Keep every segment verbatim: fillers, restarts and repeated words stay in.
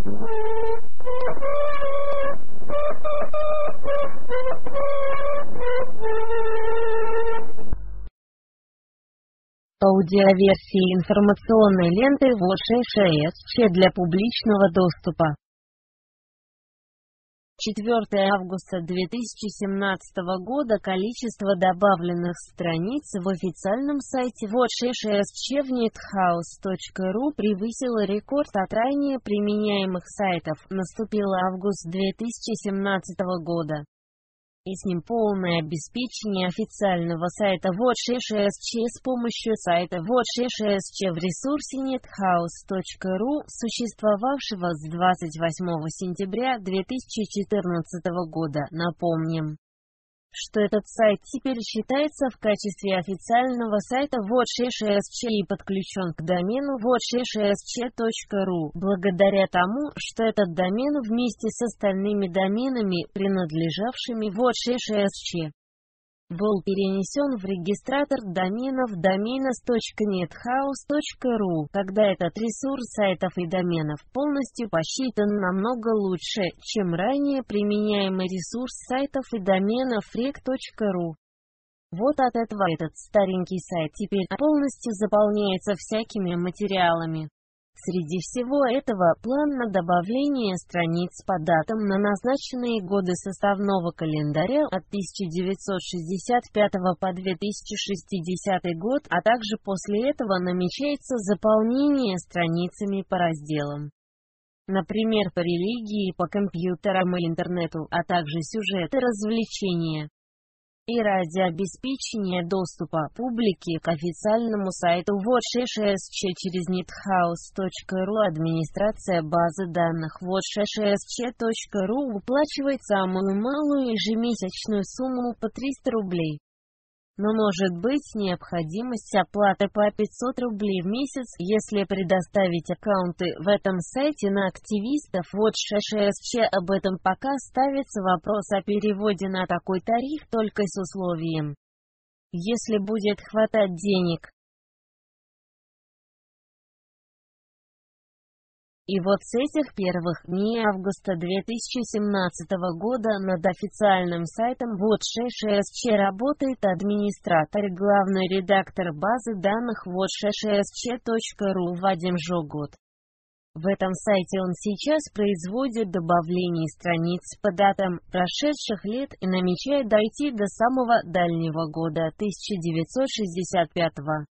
Аудиоверсии информационной ленты WatchShare для публичного доступа. четвёртое августа две тысячи семнадцатого года количество добавленных страниц в официальном сайте WatchShare в nethouse точка ру превысило рекорд от ранее применяемых сайтов. Наступил август две тысячи семнадцатого года. И с ним полное обеспечение официального сайта WatchShare с помощью сайта WatchShare в ресурсе nethouse точка ру, существовавшего с двадцать восьмого сентября две тысячи четырнадцатого года. Напомним, что этот сайт теперь считается в качестве официального сайта WatchShare и подключен к домену watchshare точка ру, благодаря тому, что этот домен вместе с остальными доменами, принадлежавшими WatchShare, был перенесен в регистратор доменов domains точка nethouse точка ру, когда этот ресурс сайтов и доменов полностью посчитан намного лучше, чем ранее применяемый ресурс сайтов и доменов reg точка ру. Вот от этого этот старенький сайт теперь полностью заполняется всякими материалами. Среди всего этого, план на добавление страниц по датам на назначенные годы составного календаря от тысяча девятьсот шестьдесят пятого по две тысячи шестидесятый год, а также после этого намечается заполнение страницами по разделам. Например, по религии, по компьютерам и интернету, а также сюжеты развлечения. И ради обеспечения доступа публики к официальному сайту WatchShare через nethouse точка ру администрация базы данных watchshare точка ру выплачивает самую малую ежемесячную сумму по триста рублей. Но может быть необходимость оплаты по пятьсот рублей в месяц, если предоставить аккаунты в этом сайте на активистов WatchShare. Об этом пока ставится вопрос о переводе на такой тариф только с условием, если будет хватать денег. И вот с этих первых дней августа две тысячи семнадцатого года над официальным сайтом WatchShare работает администратор и главный редактор базы данных watchshare точка ру Вадим Жогут. В этом сайте он сейчас производит добавление страниц по датам прошедших лет и намечает дойти до самого дальнего года тысяча девятьсот шестьдесят пятого.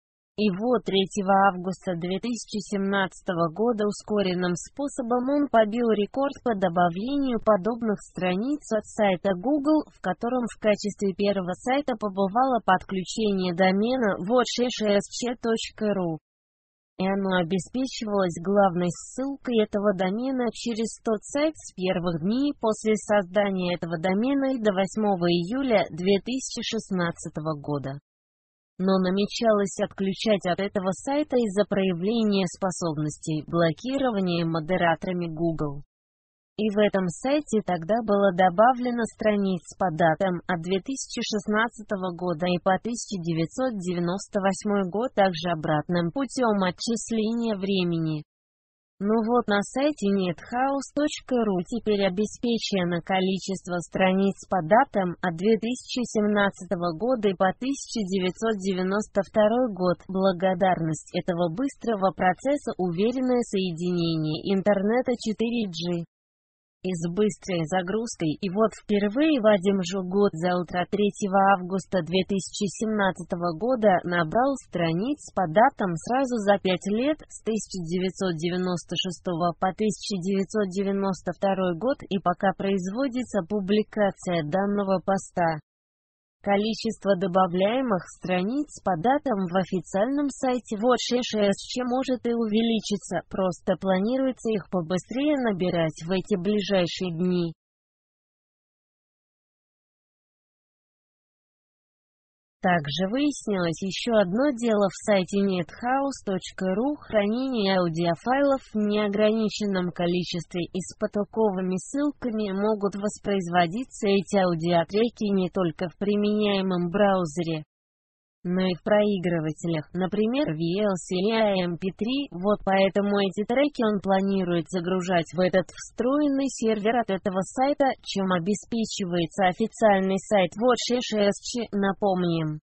И вот третьего августа две тысячи семнадцатого года ускоренным способом он побил рекорд по добавлению подобных страниц от сайта Google, в котором в качестве первого сайта побывало подключение домена watchshare точка ру. И оно обеспечивалось главной ссылкой этого домена через тот сайт с первых дней после создания этого домена и до восьмого июля две тысячи шестнадцатого года. Но намечалось отключать от этого сайта из-за проявления способностей блокирования модераторами Google. И в этом сайте тогда было добавлено страниц по датам от две тысячи шестнадцатого года и по тысяча девятьсот девяносто восьмой год, также обратным путем отчисления времени. Ну вот на сайте nethouse точка ру теперь обеспечено количество страниц по датам от две тысячи семнадцатого года и по тысяча девятьсот девяносто второй год. Благодарность этого быстрого процесса уверенное соединение интернета четыре джи. И с быстрой загрузкой. И вот впервые Вадим Жогут за утро третьего августа две тысячи семнадцатого года набрал страниц по датам сразу за пять лет, с тысяча девятьсот девяносто шестого по тысяча девятьсот девяносто второй год, и пока производится публикация данного поста. Количество добавляемых страниц по датам в официальном сайте WatchShare может и увеличиться, просто планируется их побыстрее набирать в эти ближайшие дни. Также выяснилось еще одно дело в сайте nethouse точка ру: хранение аудиофайлов в неограниченном количестве и с потоковыми ссылками могут воспроизводиться эти аудиотреки не только в применяемом браузере, но и в проигрывателях, например, ви эл си и эм пи три, вот поэтому эти треки он планирует загружать в этот встроенный сервер от этого сайта, чем обеспечивается официальный сайт WatchSC, напомним.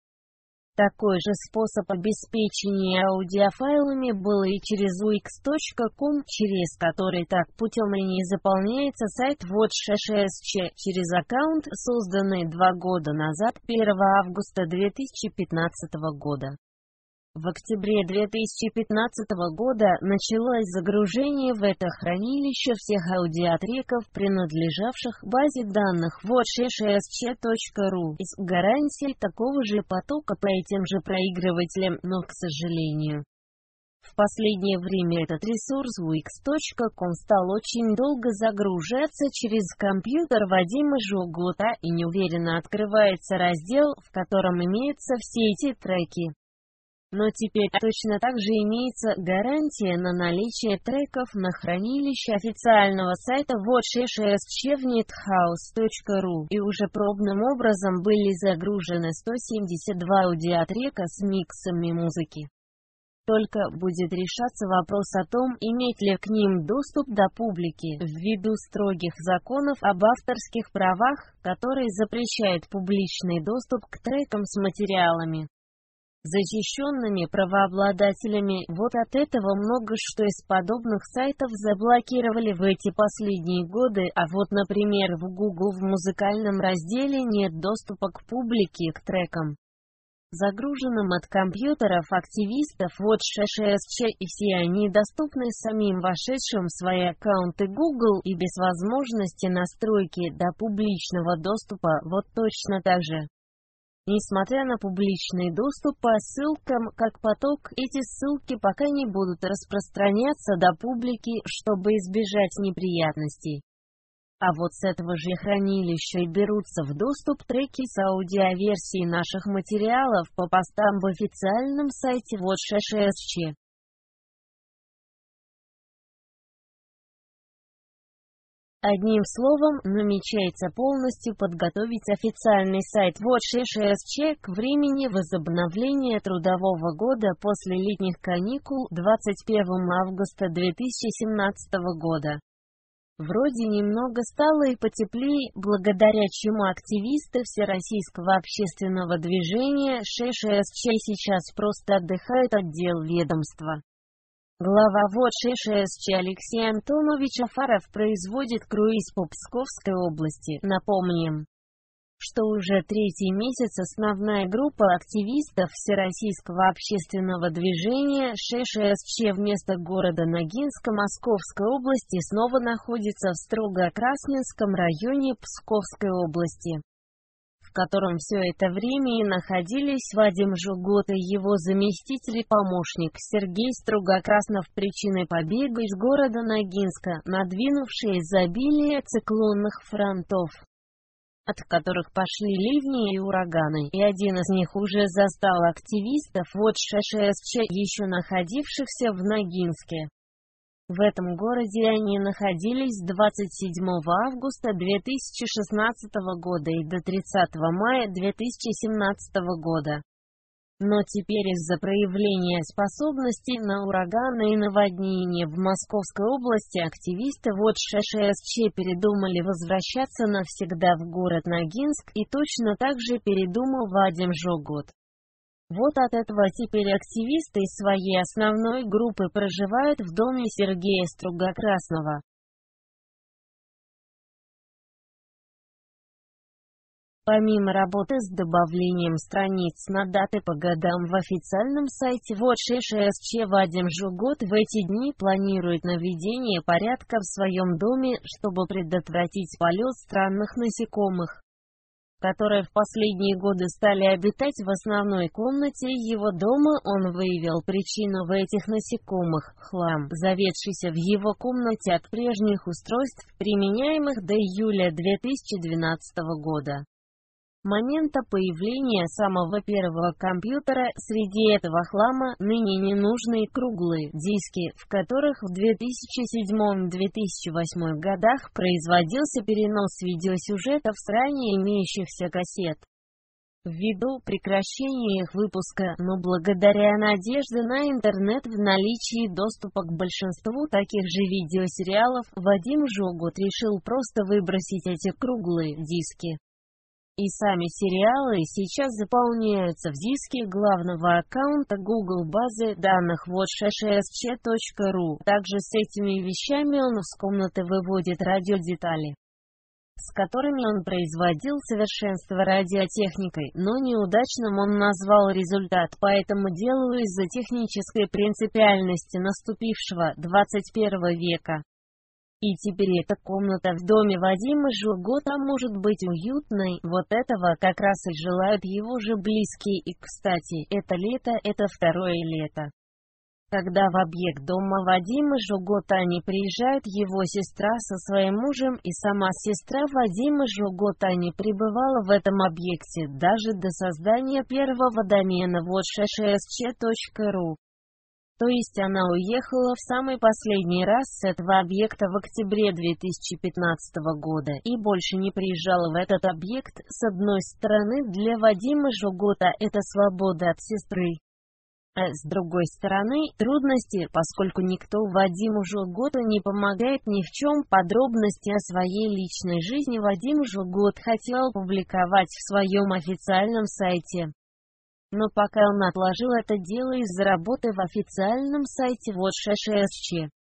Такой же способ обеспечения аудиофайлами был и через ю икс точка ком, через который так путем и не заполняется сайт WatchSC, через аккаунт, созданный два года назад, первого августа две тысячи пятнадцатого года. В октябре две тысячи пятнадцатого года началось загружение в это хранилище всех аудиотреков, принадлежавших базе данных WatchSC точка ру, с гарантией такого же потока по этим же проигрывателям, но, к сожалению, в последнее время этот ресурс ю икс точка ком стал очень долго загружаться через компьютер Вадима Жугута, и неуверенно открывается раздел, в котором имеются все эти треки. Но теперь точно так же имеется гарантия на наличие треков на хранилище официального сайта WatchSC в нетхаус точка ру, и уже пробным образом были загружены сто семьдесят два аудиотрека с миксами музыки. Только будет решаться вопрос о том, иметь ли к ним доступ до публики, ввиду строгих законов об авторских правах, которые запрещают публичный доступ к трекам с материалами, защищенными правообладателями. Вот от этого много что из подобных сайтов заблокировали в эти последние годы, а вот, например, в Google в музыкальном разделе нет доступа к публике к трекам, загруженным от компьютеров активистов WatchSC, и все они доступны самим вошедшим в свои аккаунты Google и без возможности настройки до публичного доступа. Вот точно так же. Несмотря на публичный доступ по ссылкам, как поток, эти ссылки пока не будут распространяться до публики, чтобы избежать неприятностей. А вот с этого же хранилища и берутся в доступ треки с аудиоверсией наших материалов по постам в официальном сайте WatchSC. Одним словом, намечается полностью подготовить официальный сайт WatchSC к времени возобновления трудового года после летних каникул двадцать первого августа две тысячи семнадцатого года. Вроде немного стало и потеплее, благодаря чему активисты Всероссийского общественного движения ШШСЧ сейчас просто отдыхают от дел ведомства. Глава WatchSC Алексей Антонович Афаров производит круиз по Псковской области. Напомним, что уже третий месяц основная группа активистов Всероссийского общественного движения ШШСЧ вместо города Ногинска Московской области снова находится в Строго-Красненском районе Псковской области, в котором все это время и находились Вадим Жугут и его заместитель и помощник Сергей Строгокраснов. Причиной побега из города Ногинска надвинувшее изобилие циклонных фронтов, от которых пошли ливни и ураганы, и один из них уже застал активистов WatchSC, еще находившихся в Ногинске. В этом городе они находились с двадцать седьмого августа две тысячи шестнадцатого года и до тридцатого мая две тысячи семнадцатого года. Но теперь из-за проявления способностей на ураганы и наводнения в Московской области активисты WatchSC передумали возвращаться навсегда в город Ногинск, и точно так же передумал Вадим Жугут. Вот от этого теперь активисты из своей основной группы проживают в доме Сергея Строгокраснова. Помимо работы с добавлением страниц на даты по годам в официальном сайте WatchSC, Вадим Жугут в эти дни планирует наведение порядка в своем доме, чтобы предотвратить полет странных насекомых, которые в последние годы стали обитать в основной комнате его дома. Он выявил причину в этих насекомых – хлам, заведшийся в его комнате от прежних устройств, применяемых до июля две тысячи двенадцатого года. Момента появления самого первого компьютера среди этого хлама ныне ненужные круглые диски, в которых в две тысячи седьмом — две тысячи восьмом годах производился перенос видеосюжетов с ранее имеющихся кассет. ввиду прекращения их выпуска, но благодаря надежде на интернет в наличии доступа к большинству таких же видеосериалов, Вадим Жогут решил просто выбросить эти круглые диски. И сами сериалы сейчас заполняются в диски главного аккаунта Google базы данных watch эс че точка ру. Также с этими вещами он из комнаты выводит радиодетали, с которыми он производил совершенство радиотехникой, но неудачным он назвал результат по этому делу из-за технической принципиальности наступившего двадцать первого века. И теперь эта комната в доме Вадима Жогута может быть уютной, вот этого как раз и желают его же близкие. И кстати, это лето, это второе лето, когда в объект дома Вадима Жогутани приезжает его сестра со своим мужем, и сама сестра Вадима Жогутани пребывала в этом объекте даже до создания первого домена watch эс че точка ру. То есть она уехала в самый последний раз с этого объекта в октябре две тысячи пятнадцатого года и больше не приезжала в этот объект. С одной стороны, для Вадима Жогута это свобода от сестры, а с другой стороны, трудности, поскольку никто Вадиму Жогуту не помогает ни в чем. Подробности о своей личной жизни Вадим Жогут хотел публиковать в своем официальном сайте. Но пока он отложил это дело из-за работы в официальном сайте watch эс че.